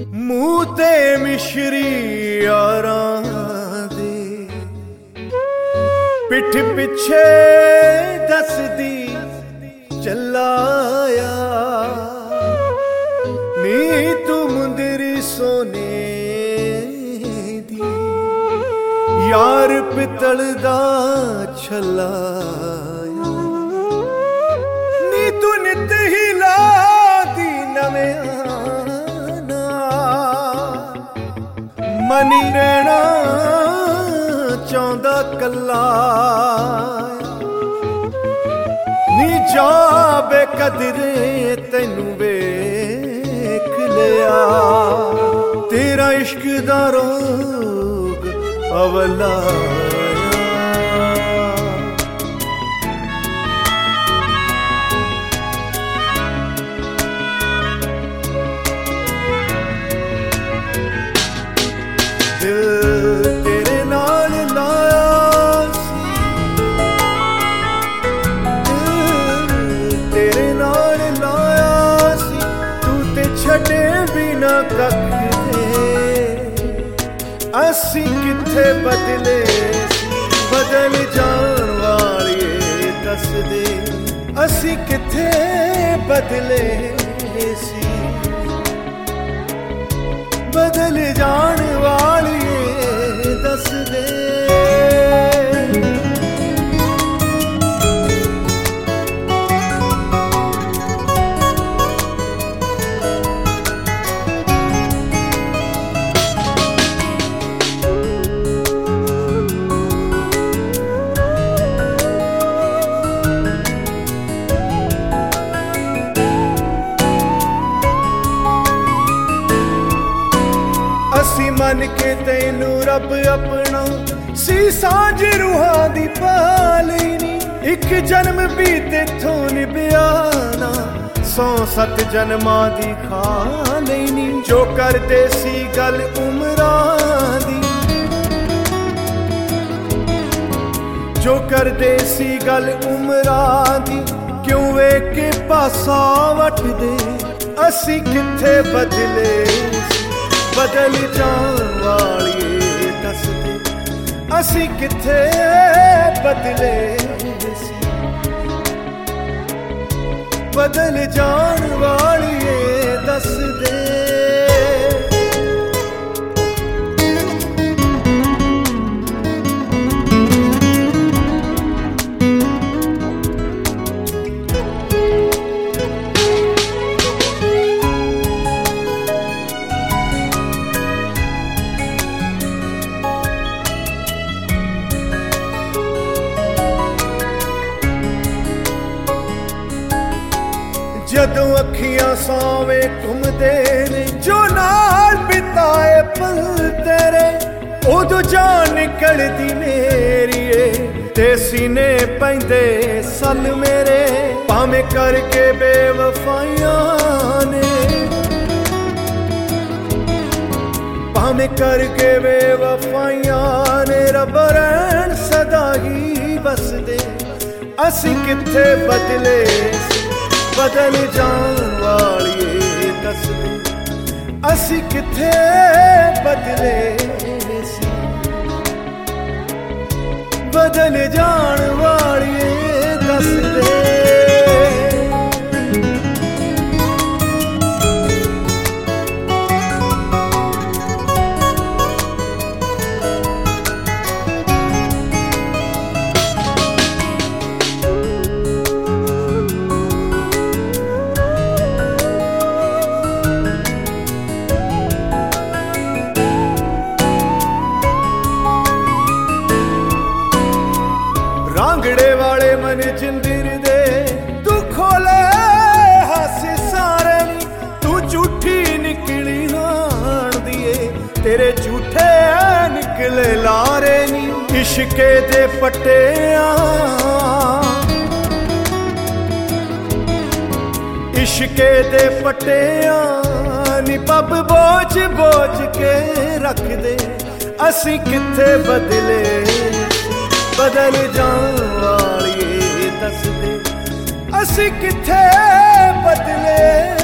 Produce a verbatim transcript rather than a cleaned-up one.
ਮੂੰਹ ਤੇ ਮਿਸ਼ਰੀ ਯਾਰਾਂ ਦੇ ਪਿੱਠ ਪਿੱਛੇ ਦੱਸਦੀ ਚੱਲਾਇਆ ਨੀ ਤੂੰ ਮੁੰਦਰੀ ਸੋਨੇ ਦੀ ਯਾਰ ਪਿੱਤਲ ਦਾ ਛੱਲਾ ਨੀ ਤੂੰ ਨਿਤ ਹੀ ਲਾਦੀ ਨਵਿਆਂ ਮਨੀ ਰਹਿਣਾ ਚਾਹੁੰਦਾ ਕੱਲਾ ਨੀ ਜਾ ਬੇਕਦਰੇ ਤੈਨੂੰ ਵੇਖ ਲਿਆ ਤੇਰਾ ਇਸ਼ਕ ਦਾ ਰੋਗ ਅਵਲਾ ਤੇਰੇ ਨਾਲ ਲਾਇਆ ਸੀ ਤੇਰੇ ਨਾਲ ਲਾਇਆ ਸੀ ਤੂੰ ਤੇ ਛੱਡੇ ਬਿਨਾ ਕੱਖ ਦੇ ਅਸੀਂ ਕਿੱਥੇ ਬਦਲੇ ਸੀ ਬਦਲ ਜਾਣ ਵਾਲੀਏ ਦੱਸ ਦੇ ਅਸੀਂ ਕਿੱਥੇ ਬਦਲੇ ਸੀ ਬਦਲ ਜਾਣ ਵਾਲੀਏ ਦੱਸ ਦੇ ਅਸੀਂ ਮੰਨ ਕੇ ਤੈਨੂੰ ਰੱਬ ਆਪਣਾ ਸੀ ਸਾਂਝ ਰੂਹਾਂ ਦੀ ਪਾ ਲੈਣੀ ਇੱਕ ਜਨਮ ਵੀ ਤੇਥੋਂ ਨਿਭਿਆ ਨਾ ਸੌ ਸੱਤ ਜਨਮਾਂ ਦੀ ਖਾ ਲੈਣੀ ਜੋ ਕਰਦੇ ਸੀ ਗੱਲ ਉਮਰਾਂ ਦੀ ਜੋ ਕਰਦੇ ਸੀ ਗੱਲ ਉਮਰਾਂ ਦੀ ਕਿਉਂ ਵੇਖ ਕੇ ਪਾਸਾ ਵੱਟਦੇ ਅਸੀਂ ਕਿੱਥੇ ਬਦਲੇ ਬਦਲ ਜਾਣ ਵਾਲੀਏ ਦੱਸ ਦੇ ਅਸੀਂ ਕਿੱਥੇ ਬਦਲੇ ਸੀ ਬਦਲ ਜਾਣ ਵਾਲੀਏ ਦੱਸ ਦੇ ਜਦੋਂ ਅੱਖੀਆਂ ਸਾਵੇਂ ਘੁੰਮਦੇ ਨੇ ਜੋ ਨਾਲ ਬਿਤਾਏ ਪਲ ਤੇਰੇ ਉਦੋਂ ਜਾਨ ਨਿਕਲਦੀ ਮੇਰੀ ਏ ਤੇ ਸੀਨੇ ਪੈਂਦੇ ਸਲ ਮੇਰੇ ਭਾਵੇਂ ਕਰਕੇ ਬੇਵਫਾਈਆਂ ਨੇ ਭਾਵੇਂ ਕਰਕੇ ਬੇਵਫਾਈਆਂ ਨੇ ਰੱਬ ਰਹਿਣ ਸਦਾ ਹੀ ਵਸਦੇ ਅਸੀਂ ਕਿੱਥੇ ਬਦਲੇ ਬਦਲ ਜਾਣ ਵਾਲੀਏ ਦੱਸ ਦੇ ਅਸੀਂ ਕਿੱਥੇ ਬਦਲੇ ਸੀ ਬਦਲ ਜਾਣ ਵਾਲੀਏ ਦੱਸ ਦੇ ਰਾਂਗੜੇ ਵਾਲੇ ਮਨ ਜਿੰਦਰ ਦੇ ਤੂੰ ਖੋਲੇ ਹਾਸੇ ਸਾਰੇ ਨੀ ਤੂੰ ਝੂਠੀ ਨਿਕਲੀ ਹਾਣ ਦੀਏ ਤੇਰੇ ਝੂਠੇ ਨਿਕਲੇ ਲਾਰੇ ਨੀ ਇਸ਼ਕੇ ਦੇ ਪੱਟਿਆਂ ਇਸ਼ਕੇ ਦੇ ਪੱਟਿਆਂ ਨੀ ਪੱਬ ਬੋਝ ਬੋਝ ਕੇ ਰੱਖਦੇ ਅਸੀਂ ਕਿੱਥੇ ਬਦਲੇ ਬਦਲ ਜਾਣ ਵਾਲੀਏ ਦੱਸ ਦੇ ਅਸੀਂ ਕਿੱਥੇ ਬਦਲੇ